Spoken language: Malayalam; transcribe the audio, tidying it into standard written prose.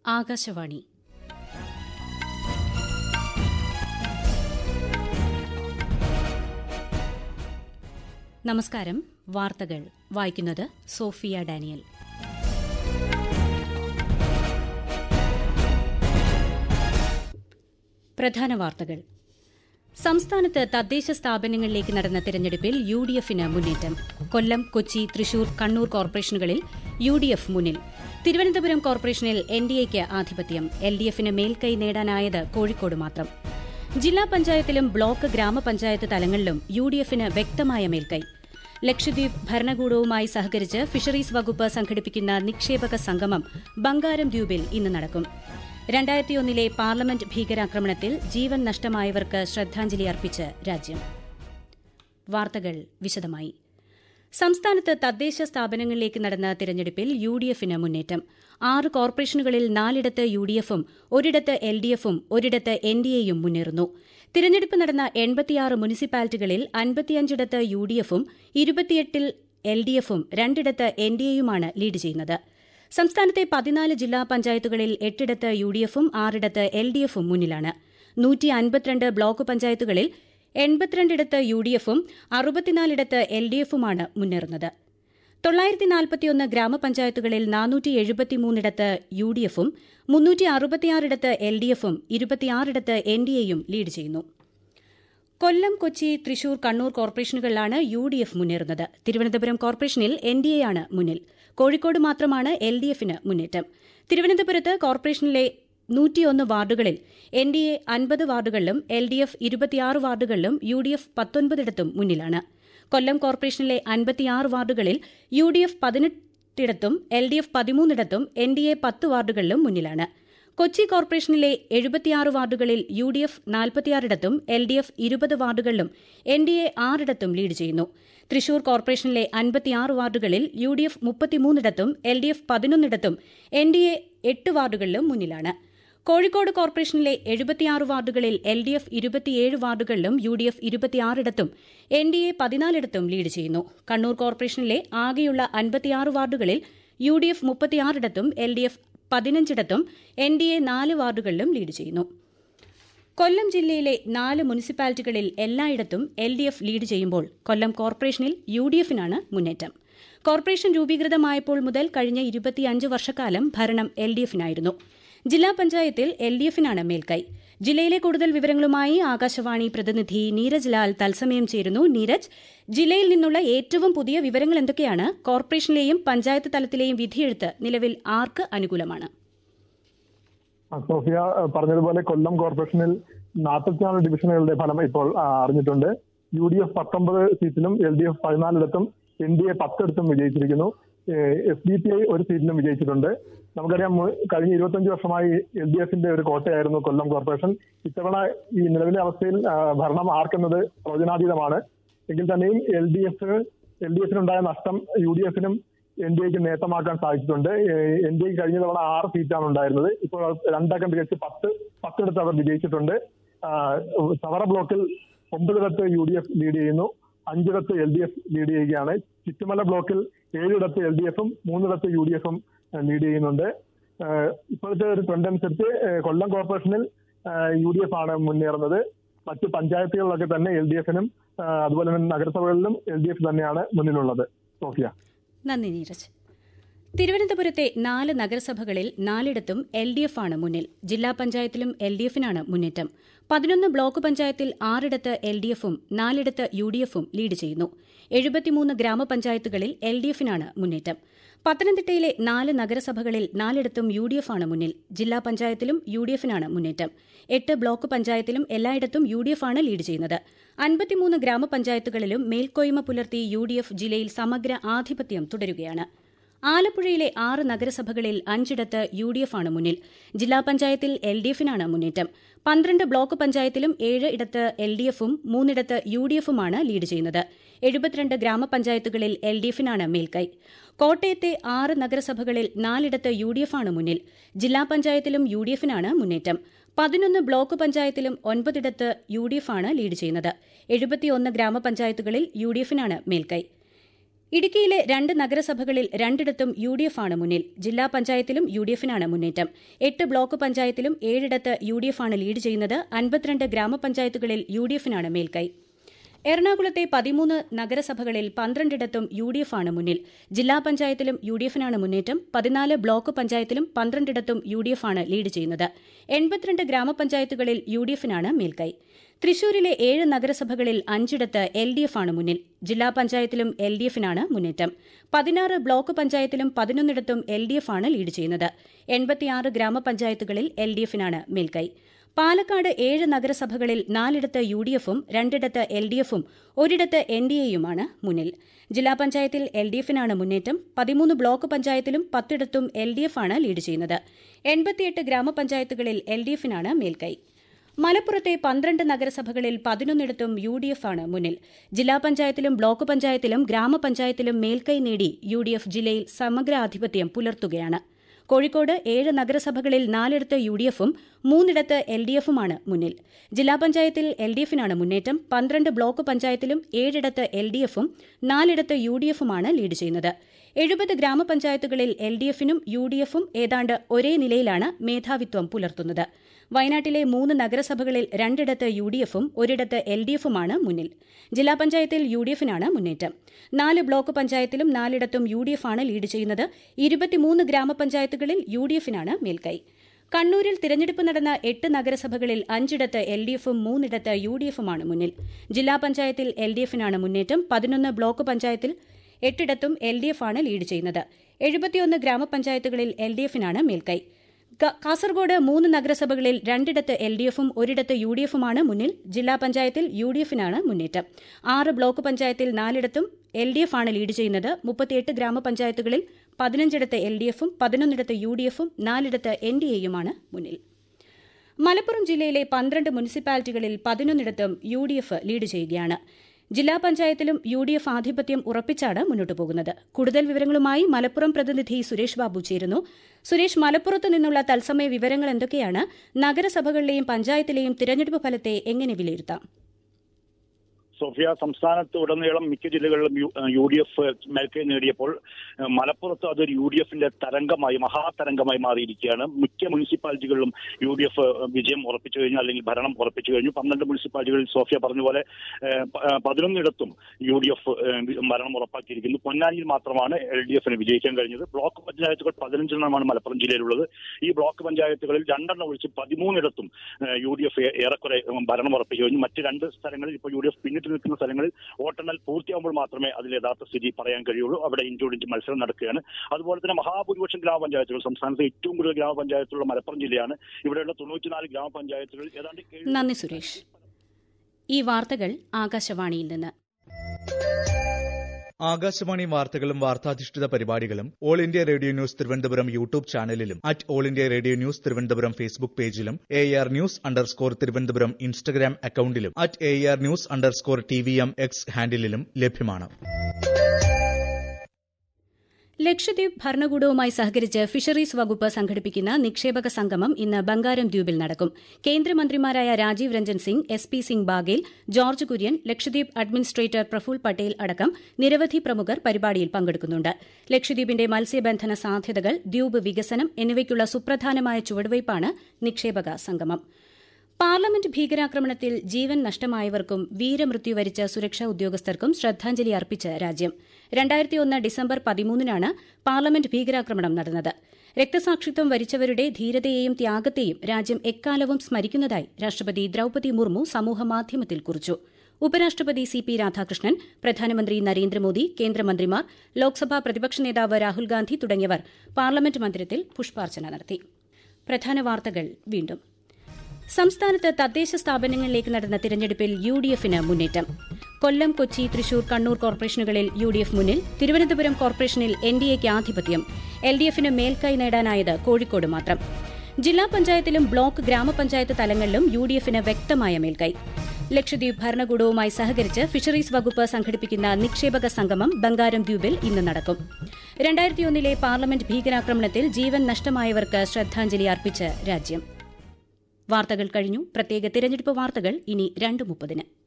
ആകാശവാണി. നമസ്കാരം. വാർത്തകൾ വായിക്കുന്നത് സോഫിയ ഡാനിയൽ. പ്രധാന വാർത്തകൾ. സംസ്ഥാനത്ത് തദ്ദേശ സ്ഥാപനങ്ങളിലേക്ക് നടന്ന തെരഞ്ഞെടുപ്പിൽ യുഡിഎഫിന് മുന്നേറ്റം. കൊല്ലം, കൊച്ചി, തൃശൂർ, കണ്ണൂർ കോർപ്പറേഷനുകളിൽ യുഡിഎഫ് മുന്നിൽ. തിരുവനന്തപുരം കോർപ്പറേഷനിൽ എൻഡിഎയ്ക്ക് ആധിപത്യം. എൽഡിഎഫിന് മേൽക്കൈ നേടാനായത് കോഴിക്കോട് മാത്രം. ജില്ലാ പഞ്ചായത്തിലും ബ്ലോക്ക് ഗ്രാമപഞ്ചായത്ത് തലങ്ങളിലും യുഡിഎഫിന് വ്യക്തമായ മേൽക്കൈ. ലക്ഷദ്വീപ് ഭരണകൂടവുമായി സഹകരിച്ച് ഫിഷറീസ് വകുപ്പ് സംഘടിപ്പിക്കുന്ന നിക്ഷേപക സംഗമം ബംഗാരം ദ്വീപിൽ ഇന്ന് നടക്കും. 2001 പാർലമെന്റ് ഭീകരാക്രമണത്തിൽ ജീവൻ നഷ്ടമായവർക്ക് ശ്രദ്ധാഞ്ജലി അർപ്പിച്ച് രാജ്യം. വാർത്തകൾ വിശദമായി. സംസ്ഥാനത്ത് തദ്ദേശ സ്ഥാപനങ്ങളിലേക്ക് നടന്ന തിരഞ്ഞെടുപ്പിൽ യുഡിഎഫിന് മുന്നേറ്റം. 6 കോർപ്പറേഷനുകളിൽ 4 യുഡിഎഫും 1 എൽഡിഎഫും 1 എൻഡിഎയും മുന്നേറുന്നു. തിരഞ്ഞെടുപ്പ് നടന്ന 86 മുനിസിപ്പാലിറ്റികളിൽ 55 യുഡിഎഫും 28 എൽഡിഎഫും 2 എൻഡിഎയുമാണ് ലീഡ് ചെയ്യുന്നത്. സംസ്ഥാനത്തെ 14 ജില്ലാ പഞ്ചായത്തുകളിൽ 8 യുഡിഎഫും 6 എൽഡിഎഫും മുന്നിലാണ്. 152 ബ്ലോക്ക് പഞ്ചായത്തുകളിൽ 82 യുഡിഎഫും 64 എൽഡിഎഫുമാണ് മുന്നേറുന്നത്. 941 ഗ്രാമപഞ്ചായത്തുകളിൽ 473 യുഡിഎഫും 366 എൽഡിഎഫും 26 എൻഡിഎയും ലീഡ് ചെയ്യുന്നു. കൊല്ലം, കൊച്ചി, തൃശൂർ, കണ്ണൂർ കോർപ്പറേഷനുകളിലാണ് യുഡിഎഫ് മുന്നേറുന്നത്. തിരുവനന്തപുരം കോർപ്പറേഷനിൽ എൻഡിഎയാണ് മുന്നിൽ. കോഴിക്കോട് മാത്രമാണ് എൽഡിഎഫിന് മുന്നേറ്റം. തിരുവനന്തപുരത്ത് കോർപ്പറേഷനിലെ 101 വാർഡുകളിൽ എൻഡിഎ 50 വാർഡുകളിലും എൽഡിഎഫ് 26 വാർഡുകളിലും യുഡിഎഫ് 19 മുന്നിലാണ്. കൊല്ലം കോർപ്പറേഷനിലെ 56 വാർഡുകളിൽ യുഡിഎഫ് 18 എൽഡിഎഫ് 13 എൻഡിഎ 10 വാർഡുകളിലും മുന്നിലാണ്. കൊച്ചി കോർപ്പറേഷനിലെ 76 വാർഡുകളിൽ യുഡിഎഫ് 46 എൽഡിഎഫ് 20 വാർഡുകളിലും എൻഡിഎ 6 ലീഡ് ചെയ്യുന്നു. തൃശൂർ കോർപ്പറേഷനിലെ 56 വാർഡുകളിൽ യുഡിഎഫ് 33 എൽഡിഎഫ് 11 എൻഡിഎ 8 വാർഡുകളിലും മുന്നിലാണ്. കോഴിക്കോട് കോർപ്പറേഷനിലെ 76 വാർഡുകളിൽ എൽഡിഎഫ് 27 വാർഡുകളിലും യുഡിഎഫ് 26 എൻഡിഎ 14 ലീഡ് ചെയ്യുന്നു. കണ്ണൂർ കോർപ്പറേഷനിലെ ആകെയുള്ള 56 വാർഡുകളിൽ യുഡിഎഫ് 36 എൽഡിഎഫ് 15 എൻഡിഎ 4 വാർഡുകളിലും ലീഡ് ചെയ്യുന്നു. കൊല്ലം ജില്ലയിലെ 4 മുനിസിപ്പാലിറ്റികളിൽ എല്ലായിടത്തും എൽഡിഎഫ് ലീഡ് ചെയ്യുമ്പോൾ കൊല്ലം കോർപ്പറേഷനിൽ യുഡിഎഫിനാണ് മുന്നേറ്റം. കോർപ്പറേഷൻ രൂപീകൃതമായപ്പോൾ മുതൽ കഴിഞ്ഞ 25 വർഷക്കാലം ഭരണം എൽഡിഎഫിനായിരുന്നു. ജില്ലാ പഞ്ചായത്തിൽ എൽഡിഎഫിനാണ് മേൽക്കൈ. ജില്ലയിലെ കൂടുതൽ വിവരങ്ങളുമായി ആകാശവാണി പ്രതിനിധി നീരജ് ലാൽ തത്സമയം ചേരുന്നു. നീരജ്, ജില്ലയിൽ നിന്നുള്ള ഏറ്റവും പുതിയ വിവരങ്ങൾ എന്തൊക്കെയാണ്? കോർപ്പറേഷനിലെയും പഞ്ചായത്ത് തലത്തിലെയും വിധിയെഴുത്ത് നിലവിൽ ആർക്ക് അനുകൂലമാണ്? സോഫിയ പറഞ്ഞതുപോലെ കൊല്ലം കോർപ്പറേഷനിൽ 44 ഡിവിഷനുകളുടെ ഫലം ഇപ്പോൾ അറിഞ്ഞിട്ടുണ്ട്. യുഡിഎഫ് 19 സീറ്റിലും എൽഡിഎഫ് 14 എൻഡിഎ 10 വിജയിച്ചിരിക്കുന്നു. എസ്ഡിപിഐ 1 സീറ്റിലും വിജയിച്ചിട്ടുണ്ട്. നമുക്കറിയാം, കഴിഞ്ഞ 25 വർഷമായി എൽഡിഎഫിന്റെ ഒരു കോട്ടയായിരുന്നു കൊല്ലം കോർപ്പറേഷൻ. ഇത്തവണ ഈ നിലവിലെ അവസ്ഥയിൽ ഭരണം ആർക്കെന്നത് പ്രവചനാതീതമാണ്. എങ്കിൽ തന്നെയും എൽഡിഎഫിനുണ്ടായ നഷ്ടം യുഡിഎഫിനും എൻഡിഎക്ക് നേട്ടമാക്കാൻ സാധിച്ചിട്ടുണ്ട്. എൻഡിഎക്ക് കഴിഞ്ഞ തവണ 6 സീറ്റാണ് ഉണ്ടായിരുന്നത്. ഇപ്പോൾ 2 അക്കം തികച്ച് 10 അവർ വിജയിച്ചിട്ടുണ്ട്. സവറ ബ്ലോക്കിൽ 9 യുഡിഎഫ് ലീഡ് ചെയ്യുന്നു, 5 എൽഡിഎഫ് ലീഡ് ചെയ്യുകയാണ്. ചുറ്റുമല ബ്ലോക്കിൽ 7 എൽഡിഎഫും 3 യുഡിഎഫും ലീഡ് ചെയ്യുന്നുണ്ട്. ഇപ്പോഴത്തെ ഒരു ട്രെൻഡ് അനുസരിച്ച് കൊല്ലം കോർപ്പറേഷനിൽ യുഡിഎഫ് ആണ് മുന്നേറുന്നത്. മറ്റ് പഞ്ചായത്തുകളിലൊക്കെ തന്നെ എൽഡിഎഫിനും അതുപോലെ തന്നെ നഗരസഭകളിലും എൽഡിഎഫ് തന്നെയാണ് മുന്നിലുള്ളത്. സോഫിയ. നന്ദി നീരജ്. തിരുവനന്തപുരത്തെ 4 നഗരസഭകളിൽ 4 എൽഡിഎഫ് ആണ് മുന്നിൽ. ജില്ലാ പഞ്ചായത്തിലും എൽഡിഎഫിനാണ് മുന്നേറ്റം. 11 ബ്ലോക്ക് പഞ്ചായത്തിൽ 6 എൽഡിഎഫും 4 യുഡിഎഫും ലീഡ് ചെയ്യുന്നു. 73 ഗ്രാമപഞ്ചായത്തുകളിൽ എൽഡിഎഫിനാണ് മുന്നേറ്റം. പത്തനംതിട്ടയിലെ 4 നഗരസഭകളിൽ 4 യുഡിഎഫ് ആണ് മുന്നിൽ. ജില്ലാ പഞ്ചായത്തിലും യുഡിഎഫിനാണ് മുന്നേറ്റം. 8 ബ്ലോക്ക് പഞ്ചായത്തിലും എല്ലായിടത്തും യുഡിഎഫ് ആണ് ലീഡ് ചെയ്യുന്നത്. 53 ഗ്രാമപഞ്ചായത്തുകളിലും മേൽക്കോയ്മ പുലർത്തി യുഡിഎഫ് ജില്ലയിൽ സമഗ്ര ആധിപത്യം തുടരുകയാണ്. ആലപ്പുഴയിലെ 6 നഗരസഭകളിൽ 5 യുഡിഎഫ് ആണ് മുന്നിൽ. ജില്ലാ പഞ്ചായത്തിൽ എൽഡിഎഫിനാണ് മുന്നേറ്റം. 12 ബ്ലോക്ക് പഞ്ചായത്തിലും 7 എൽഡിഎഫും 3 യുഡിഎഫുമാണ് ലീഡ് ചെയ്യുന്നത്. 72 ഗ്രാമപഞ്ചായത്തുകളിൽ എൽഡിഎഫിനാണ് മേൽക്കൈ. കോട്ടയത്തെ 6 നഗരസഭകളിൽ 4 യുഡിഎഫ് ആണ് മുന്നിൽ. ജില്ലാ പഞ്ചായത്തിലും യുഡിഎഫിനാണ് മുന്നേറ്റം. 11 ബ്ലോക്ക് പഞ്ചായത്തിലും 9 യുഡിഎഫ് ആണ് ലീഡ് ചെയ്യുന്നത്. 71 ഗ്രാമപഞ്ചായത്തുകളിൽ യുഡിഎഫിനാണ് മേൽക്കൈ. ഇടുക്കിയിലെ 2 നഗരസഭകളിൽ രണ്ടിടത്തും UDF ആണ് മുന്നിൽ. ജില്ലാ പഞ്ചായത്തിലും UDFനാണ് മുന്നേറ്റം. 8 ബ്ലോക്ക് പഞ്ചായത്തിലും 7 UDF ആണ് ലീഡ് ചെയ്യുന്നത്. 52 ഗ്രാമപഞ്ചായത്തുകളിൽ UDFനാണ് മേൽക്കൈ. എറണാകുളത്തെ 13 നഗരസഭകളിൽ 12 UDF ആണ് മുന്നിൽ. ജില്ലാ പഞ്ചായത്തിലും UDFനാണ് മുന്നേറ്റം. 14 ബ്ലോക്ക് പഞ്ചായത്തിലും 12 UDF ആണ് ലീഡ് ചെയ്യുന്നത്. 82 ഗ്രാമപഞ്ചായത്തുകളിൽ UDFനാണ് മേൽക്കൈ. തൃശൂരിലെ 7 നഗരസഭകളിൽ 5 LDF ആണ് മുന്നിൽ. ജില്ലാ പഞ്ചായത്തിലും LDFനാണ് മുന്നേറ്റം. 16 ബ്ലോക്ക് പഞ്ചായത്തിലും 11 LDF ആണ് ലീഡ് ചെയ്യുന്നത്. 86 ഗ്രാമപഞ്ചായത്തുകളിൽ LDFനാണ് മേൽക്കൈ. പാലക്കാട് 7 നഗരസഭകളിൽ 4 UDFും 2 LDFും 1 NDAയുമാണ് മുന്നിൽ. ജില്ലാ പഞ്ചായത്തിൽ LDFനാണ് മുന്നേറ്റം. 13 ബ്ലോക്ക് പഞ്ചായത്തിലും 10 LDF ആണ് ലീഡ് ചെയ്യുന്നത്. 88 ഗ്രാമപഞ്ചായത്തുകളിൽ LDFനാണ് മേൽക്കൈ. മലപ്പുറത്തെ 12 നഗരസഭകളിൽ 11 UDF ആണ് മുന്നിൽ. ജില്ലാ പഞ്ചായത്തിലും ബ്ലോക്ക് പഞ്ചായത്തിലും ഗ്രാമപഞ്ചായത്തിലും മേൽക്കൈ നേടി UDF ജില്ലയിൽ സമഗ്ര ആധിപത്യം പുലർത്തുകയാണ്. കോഴിക്കോട് 7 നഗരസഭകളിൽ 4 UDFും 3 LDFുമാണ് മുന്നിൽ. ജില്ലാ പഞ്ചായത്തിൽ LDFനാണ് മുന്നേറ്റം. 12 ബ്ലോക്ക് പഞ്ചായത്തിലും 7 LDFും 4 UDFുമാണ് ലീഡ് ചെയ്യുന്നത്. 70 ഗ്രാമപഞ്ചായത്തുകളിൽ LDFനും UDFും ഏതാണ്ട് ഒരേ നിലയിലാണ് മേധാവിത്വം പുലർത്തുന്നത്. വയനാട്ടിലെ 3 നഗരസഭകളിൽ 2 UDFും 1 LDFുമാണ് മുന്നിൽ. ജില്ലാ പഞ്ചായത്തിൽ UDFനാണ് മുന്നേറ്റം. 4 ബ്ലോക്ക് പഞ്ചായത്തിലും 4 UDF ആണ് ലീഡ് ചെയ്യുന്നത്. 23 ഗ്രാമപഞ്ചായത്തുകളിൽ UDFനാണ് മേൽക്കൈ. കണ്ണൂരിൽ തിരഞ്ഞെടുപ്പ് നടന്ന 8 നഗരസഭകളിൽ 5 LDFും 3 UDFുമാണ് മുന്നിൽ. ജില്ലാ പഞ്ചായത്തിൽ LDFനാണ് മുന്നേറ്റം. 11 ബ്ലോക്ക് പഞ്ചായത്തിൽ 8 LDF ആണ് ലീഡ് ചെയ്യുന്നത്. 71 ഗ്രാമപഞ്ചായത്തുകളിൽ LDFനാണ് മേൽക്കൈ. കാസർഗോഡ് 3 നഗരസഭകളിൽ 2 LDFും 1 UDFുമാണ് മുന്നിൽ. ജില്ലാ പഞ്ചായത്തിൽ UDFനാണ് മുന്നേറ്റം. 6 ബ്ലോക്ക് പഞ്ചായത്തിൽ 4 LDF ആണ് ലീഡ് ചെയ്യുന്നത്. 38 ഗ്രാമപഞ്ചായത്തുകളിൽ 15 LDFും 11 UDFും 4 NDAയുമാണ് മുന്നിൽ. മലപ്പുറം ജില്ലയിലെ 12 മുനിസിപ്പാലിറ്റികളിൽ 11 UDF ലീഡ് ചെയ്യുകയാണ്. ജില്ലാ പഞ്ചായത്തിലും UDF ആധിപത്യം ഉറപ്പിച്ചാണ് മുന്നോട്ടു പോകുന്നത്. കൂടുതൽ വിവരങ്ങളുമായി മലപ്പുറം പ്രതിനിധി സുരേഷ് ബാബു ചേരുന്നു. സുരേഷ്, മലപ്പുറത്ത് നിന്നുള്ള തത്സമയ വിവരങ്ങൾ എന്തൊക്കെയാണ്? നഗരസഭകളിലെയും പഞ്ചായത്തിലെയും തിരഞ്ഞെടുപ്പ് ഫലത്തെ എങ്ങനെ വിലയിരുത്താം? സോഫിയ, സംസ്ഥാനത്ത് ഉടനീളം മിക്ക ജില്ലകളിലും UDF മേൽക്കൈ നേടിയപ്പോൾ മലപ്പുറത്ത് അതൊരു UDFന്റെ തരംഗമായി, മഹാതരംഗമായി മാറിയിരിക്കുകയാണ്. മിക്ക മുനിസിപ്പാലിറ്റികളിലും UDF വിജയം ഉറപ്പിച്ചു കഴിഞ്ഞു, അല്ലെങ്കിൽ ഭരണം ഉറപ്പിച്ചു കഴിഞ്ഞു. 12 മുനിസിപ്പാലിറ്റികളിൽ സോഫിയ പറഞ്ഞ പോലെ 11 UDF ഭരണം ഉറപ്പാക്കിയിരിക്കുന്നു. പൊന്നാനിയിൽ മാത്രമാണ് LDFന് വിജയിക്കാൻ കഴിഞ്ഞത്. ബ്ലോക്ക് പഞ്ചായത്തുകൾ 15 മലപ്പുറം ജില്ലയിലുള്ളത്. ഈ ബ്ലോക്ക് പഞ്ചായത്തുകളിൽ 2 ഒഴിച്ച് 13 UDF ഏറെക്കുറെ ഭരണം ഉറപ്പിച്ചു കഴിഞ്ഞു. മറ്റ് 2 സ്ഥലങ്ങളിൽ ഇപ്പോൾ UDF പിന്നിട്ട് നിൽക്കുന്ന സ്ഥലങ്ങളിൽ വോട്ടെണ്ണൽ പൂർത്തിയാകുമ്പോൾ മാത്രമേ അതിൽ യഥാർത്ഥ സ്ഥിതി പറയാൻ കഴിയുള്ളൂ. അവിടെ ഇഞ്ചോടിഞ്ച് മത്സരം നടക്കുകയാണ്. അതുപോലെ തന്നെ മഹാഭൂരിപക്ഷം ഗ്രാമപഞ്ചായത്തുകൾ, സംസ്ഥാനത്തെ ഏറ്റവും കൂടുതൽ ഗ്രാമപഞ്ചായത്തുള്ള മലപ്പുറം ജില്ലയാണ്. ഇവിടെയുള്ള 94 ഗ്രാമപഞ്ചായത്തുകൾ ഏതാണ്ട്. നന്ദി സുരേഷ്. ഈ വാർത്തകൾ ആകാശവാണിയിൽ നിന്ന്. ആകാശവാണി വാർത്തകളും വാർത്താധിഷ്ഠിത പരിപാടികളും all India radio news Thiruvananthapuram YouTube ചാനലിലും all India radio news Thiruvananthapuram Facebook പേജിലും AR News_ തിരുവനന്തപുരം ഇൻസ്റ്റഗ്രാം അക്കൌണ്ടിലും AR News_TVM X ഹാൻഡിലും ലഭ്യമാണ്. ലക്ഷദ്വീപ് ഭരണകൂടവുമായി സഹകരിച്ച് ഫിഷറീസ് വകുപ്പ് സംഘടിപ്പിക്കുന്ന നിക്ഷേപക സംഗമം ഇന്ന് ബംഗാരം ദ്വീപിൽ നടക്കും. കേന്ദ്രമന്ത്രിമാരായ രാജീവ് രഞ്ജൻ സിംഗ്, SP സിംഗ് ബാഗേൽ, ജോർജ് കുര്യൻ, ലക്ഷദ്വീപ് അഡ്മിനിസ്ട്രേറ്റർ പ്രഫുൽ പട്ടേൽ അടക്കം നിരവധി പ്രമുഖർ പരിപാടിയിൽ പങ്കെടുക്കുന്നുണ്ട്. ലക്ഷദ്വീപിന്റെ മത്സ്യബന്ധന സാധ്യതകൾ, ദ്വീപ് വികസനം എന്നിവയ്ക്കുള്ള സുപ്രധാനമായ ചുവടുവയ്പ്പാണ് നിക്ഷേപക സംഗമം. പാർലമെന്റ് ഭീകരാക്രമണത്തിൽ ജീവൻ നഷ്ടമായവർക്കും വീരമൃത്യു വരിച്ച സുരക്ഷാ ഉദ്യോഗസ്ഥർക്കും ശ്രദ്ധാഞ്ജലി അർപ്പിച്ച് രാജ്യം. 2001 ഡിസംബർ 13 പാർലമെന്റ് ഭീകരാക്രമണം നടന്നത്. രക്തസാക്ഷിത്വം വരിച്ചവരുടെ ധീരതയെയും ത്യാഗത്തെയും രാജ്യം എക്കാലവും സ്മരിക്കുന്നതായി രാഷ്ട്രപതി ദ്രൌപദി മുർമു സമൂഹമാധ്യമത്തിൽ കുറിച്ചു. ഉപരാഷ്ട്രപതി CP രാധാകൃഷ്ണൻ, പ്രധാനമന്ത്രി നരേന്ദ്രമോദി, കേന്ദ്രമന്ത്രിമാർ, ലോക്സഭാ പ്രതിപക്ഷ നേതാവ് രാഹുൽ ഗാന്ധി തുടങ്ങിയവർ പാർലമെന്റ് മന്ദിരത്തിൽ പുഷ്പാർച്ചന നടത്തി. പ്രധാന വാർത്തകൾ വീണ്ടും. സംസ്ഥാനത്ത് തദ്ദേശ സ്ഥാപനങ്ങളിലേക്ക് നടന്ന തിരഞ്ഞെടുപ്പിൽ UDFന് മുന്നേറ്റം. കൊല്ലം, കൊച്ചി, തൃശൂർ, കണ്ണൂർ കോർപ്പറേഷനുകളിൽ UDF മുന്നിൽ. തിരുവനന്തപുരം കോർപ്പറേഷനിൽ NDAയ്ക്ക് ആധിപത്യം. LDFന് മേൽക്കൈ നേടാനായത് കോഴിക്കോട് മാത്രം. ജില്ലാ പഞ്ചായത്തിലും ബ്ലോക്ക്, ഗ്രാമപഞ്ചായത്ത് തലങ്ങളിലും UDFന് വ്യക്തമായ മേൽക്കൈ. ലക്ഷദ്വീപ് ഭരണകൂടവുമായി സഹകരിച്ച് ഫിഷറീസ് വകുപ്പ് സംഘടിപ്പിക്കുന്ന നിക്ഷേപക സംഗമം ബംഗാരം ദ്വീപിൽ ഇന്ന് നടക്കും. 2001 പാർലമെന്റ് ഭീകരാക്രമണത്തിൽ ജീവൻ നഷ്ടമായവർക്ക് ശ്രദ്ധാഞ്ജലി അർപ്പിച്ച് രാജ്യം. വാർത്തകൾ കഴിഞ്ഞു. പ്രത്യേക തിരഞ്ഞെടുപ്പ് വാർത്തകൾ ഇനി 2:30.